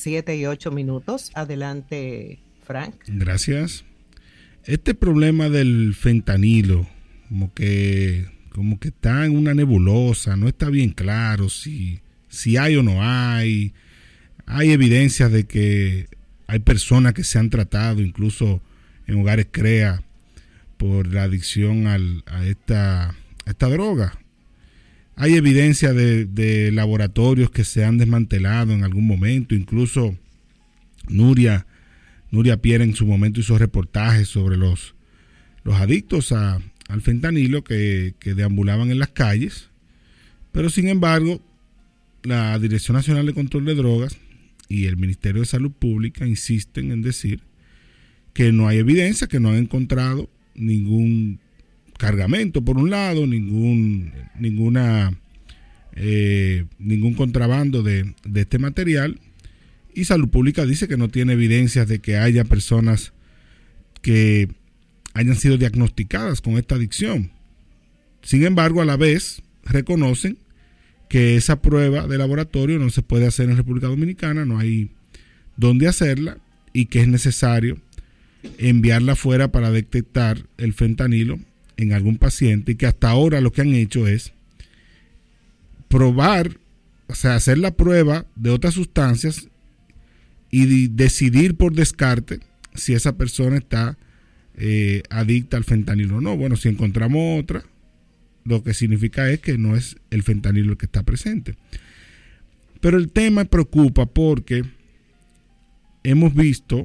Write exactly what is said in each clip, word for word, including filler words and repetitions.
siete y ocho minutos. Adelante, Frank. Gracias. Este problema del fentanilo, como que, como que está en una nebulosa, no está bien claro si, si hay o no hay. Hay evidencias de que hay personas que se han tratado, incluso en hogares CREA, por la adicción al, a, esta, a esta droga. Hay evidencia de, de laboratorios que se han desmantelado en algún momento, incluso Nuria Nuria Pierre en su momento hizo reportajes sobre los, los adictos a, al fentanilo que, que deambulaban en las calles, pero sin embargo la Dirección Nacional de Control de Drogas y el Ministerio de Salud Pública insisten en decir que no hay evidencia, que no han encontrado ningún cargamento por un lado, ningún ninguna eh, ningún contrabando de, de este material. Y Salud Pública dice que no tiene evidencias de que haya personas que hayan sido diagnosticadas con esta adicción. Sin embargo, a la vez reconocen que esa prueba de laboratorio no se puede hacer en República Dominicana, no hay dónde hacerla y que es necesario enviarla fuera para detectar el fentanilo en algún paciente y que hasta ahora lo que han hecho es probar, o sea, hacer la prueba de otras sustancias y decidir por descarte si esa persona está eh, adicta al fentanilo o no. Bueno, si encontramos otra, lo que significa es que no es el fentanilo el que está presente. Pero el tema preocupa porque hemos visto,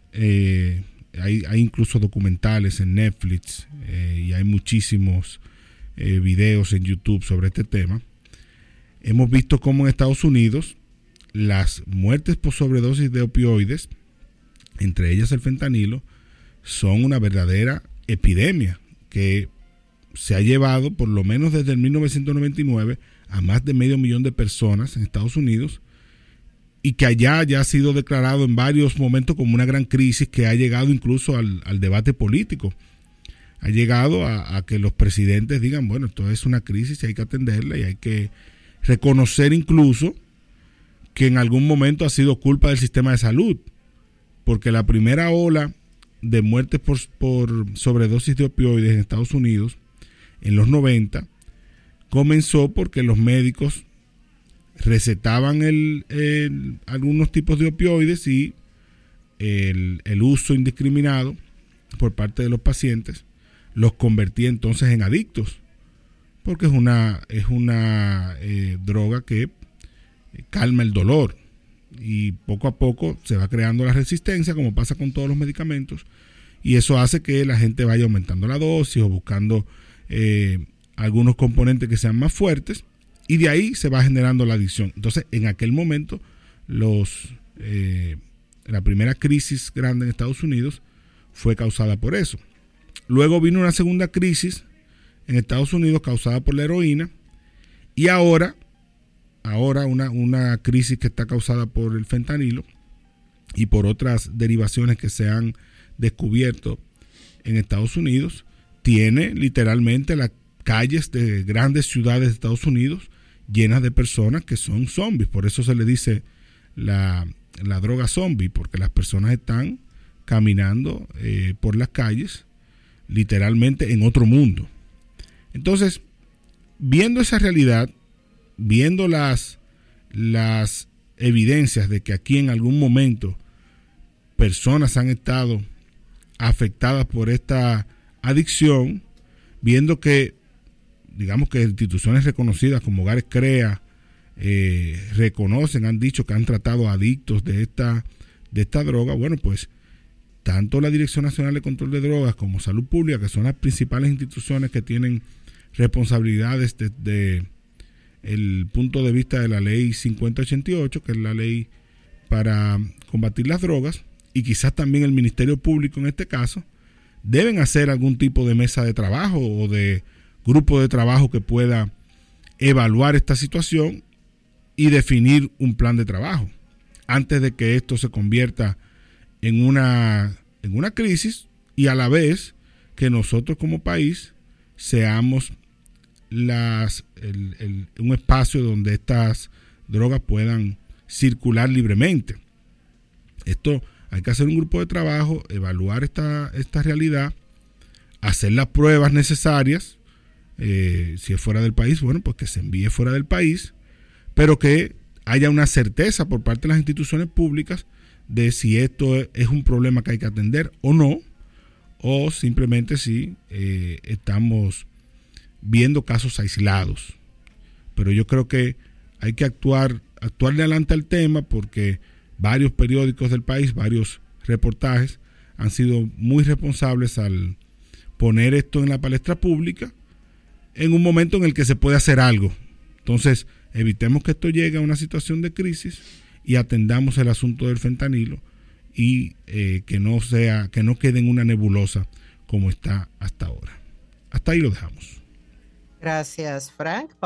eh, hay, hay incluso documentales en Netflix eh, y hay muchísimos eh, videos en YouTube sobre este tema. Hemos visto cómo en Estados Unidos las muertes por sobredosis de opioides, entre ellas el fentanilo, son una verdadera epidemia que se ha llevado por lo menos desde el mil novecientos noventa y nueve a más de medio millón de personas en Estados Unidos y que allá ya ha sido declarado en varios momentos como una gran crisis que ha llegado incluso al, al debate político. Ha llegado a, a que los presidentes digan, bueno, esto es una crisis y hay que atenderla y hay que reconocer incluso que en algún momento ha sido culpa del sistema de salud, porque la primera ola de muertes por, por sobredosis de opioides en Estados Unidos en los noventa comenzó porque los médicos recetaban el, el, algunos tipos de opioides y el, el uso indiscriminado por parte de los pacientes los convertía entonces en adictos, porque es una, es una eh, droga que calma el dolor y poco a poco se va creando la resistencia, como pasa con todos los medicamentos, y eso hace que la gente vaya aumentando la dosis o buscando eh, algunos componentes que sean más fuertes, y de ahí se va generando la adicción. Entonces, en aquel momento, los eh, la primera crisis grande en Estados Unidos fue causada por eso. Luego vino una segunda crisis en Estados Unidos causada por la heroína, y ahora Ahora una, una crisis que está causada por el fentanilo y por otras derivaciones que se han descubierto en Estados Unidos, tiene literalmente las calles de grandes ciudades de Estados Unidos llenas de personas que son zombies. Por eso se le dice la, la droga zombie, porque las personas están caminando eh, por las calles literalmente en otro mundo. Entonces, viendo esa realidad, viendo las, las evidencias de que aquí en algún momento personas han estado afectadas por esta adicción, viendo que, digamos que instituciones reconocidas como Hogares CREA eh, reconocen, han dicho que han tratado a adictos de esta, de esta droga, bueno, pues tanto la Dirección Nacional de Control de Drogas como Salud Pública, que son las principales instituciones que tienen responsabilidades desde el punto de vista de la ley cincuenta ochenta y ocho, que es la ley para combatir las drogas, y quizás también el Ministerio Público en este caso, deben hacer algún tipo de mesa de trabajo o de grupo de trabajo que pueda evaluar esta situación y definir un plan de trabajo antes de que esto se convierta en una, en una crisis, y a la vez que nosotros como país seamos las el, el, un espacio donde estas drogas puedan circular libremente. Esto hay que hacer un grupo de trabajo, evaluar esta, esta realidad, hacer las pruebas necesarias. Eh, si es fuera del país, bueno, pues que se envíe fuera del país, pero que haya una certeza por parte de las instituciones públicas de si esto es un problema que hay que atender o no, o simplemente si eh, estamos viendo casos aislados. Pero yo creo que hay que actuar, actuarle adelante al tema, porque varios periódicos del país, varios reportajes han sido muy responsables al poner esto en la palestra pública en un momento en el que se puede hacer algo. Entonces, evitemos que esto llegue a una situación de crisis y atendamos el asunto del fentanilo y eh, que no sea, que no quede en una nebulosa como está hasta ahora. Hasta ahí lo dejamos. Gracias, Frank.